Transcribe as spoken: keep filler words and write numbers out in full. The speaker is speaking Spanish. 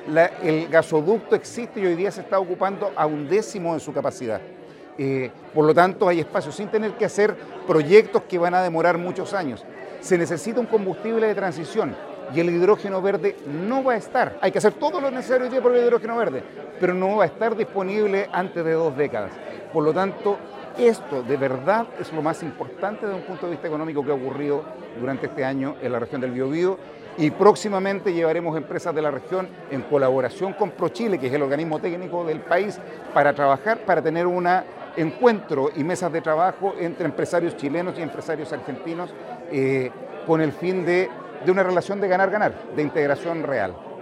La, el gasoducto existe y hoy día se está ocupando a un décimo de su capacidad. Eh, por lo tanto, hay espacio sin tener que hacer proyectos que van a demorar muchos años. Se necesita un combustible de transición y el hidrógeno verde no va a estar. Hay que hacer todo lo necesario hoy día por el hidrógeno verde, pero no va a estar disponible antes de dos décadas. Por lo tanto, esto de verdad es lo más importante desde un punto de vista económico que ha ocurrido durante este año en la región del Biobío, y próximamente llevaremos empresas de la región en colaboración con ProChile, que es el organismo técnico del país, para trabajar, para tener un encuentro y mesas de trabajo entre empresarios chilenos y empresarios argentinos eh, con el fin de, de una relación de ganar-ganar, de integración real.